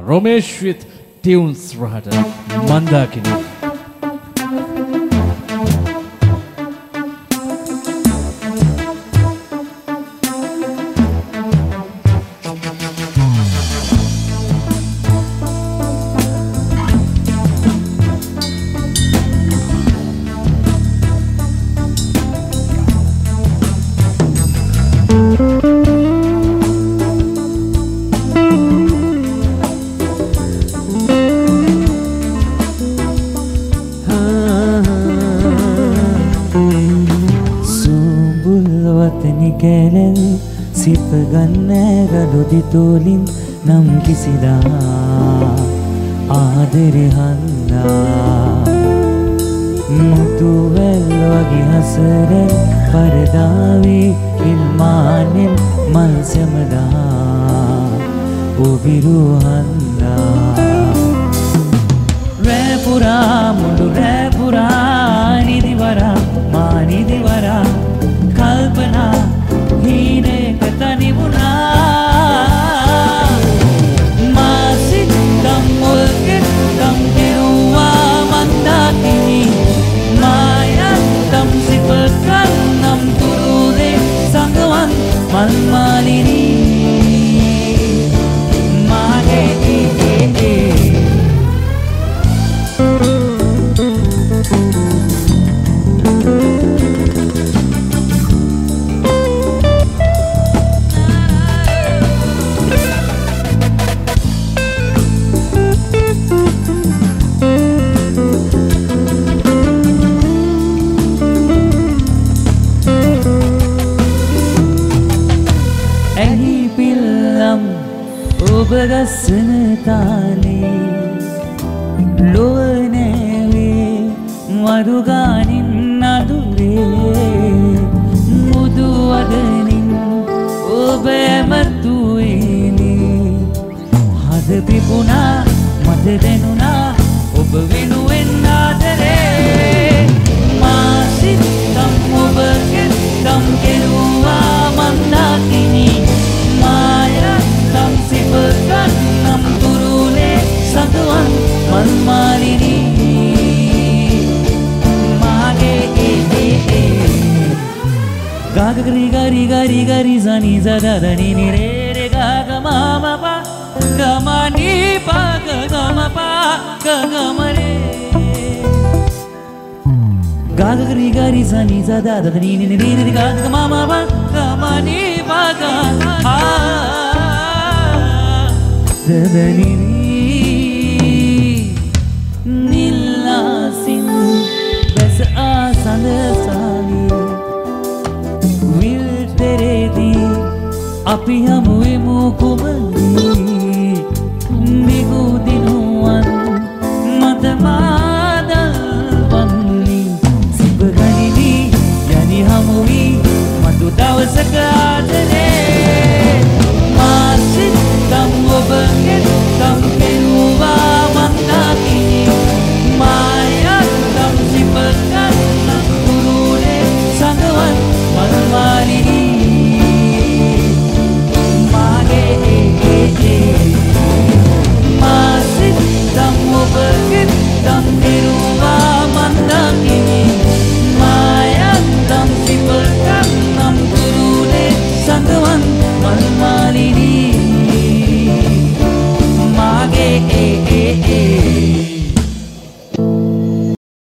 Romesh with tunes රහට මන්දාකිණි. තෝලින් නම් කිසිදා ආදරේ හන්නා මුතුවැල් වගේ හසරෙන් පරදාවේ ඉල්මානෙන් මල් සැමදා ඔබිරු හන්නා රැපුරා මුළු රැපුරා නිදිවරා මා නිදිවරා කල්පනා හීනයක තනිවුණා Malmalini Mage ඔබගස්සන තාලේ ලොවනෑවේ මරුගානින් අදුරේ මුදුවදනින් ඔබ ඇමතුවේලේ හද පිපුණා මට දැනුණා ඔබ වෙනුවෙන් ආදරේ මාසිත්තම් ඔබ කෙත්තම් කෙරුවා මන්දාකිනි සිපකන් නම් තුරුලේ සතුවන් මල්මාලිනි මාගේ ගාගරි ගරි ගරි ගරි සනි සදදනි නිරේ ගාග මාමපා ගමනි පාග ගමපා ගමරේ ගාගරි ගරි සනි සදදනි නිරේ ගාග මාමපා ගමනි පාග Dadanini Nilasin Besa asanda sali Vil teredi Api hamu emu kuma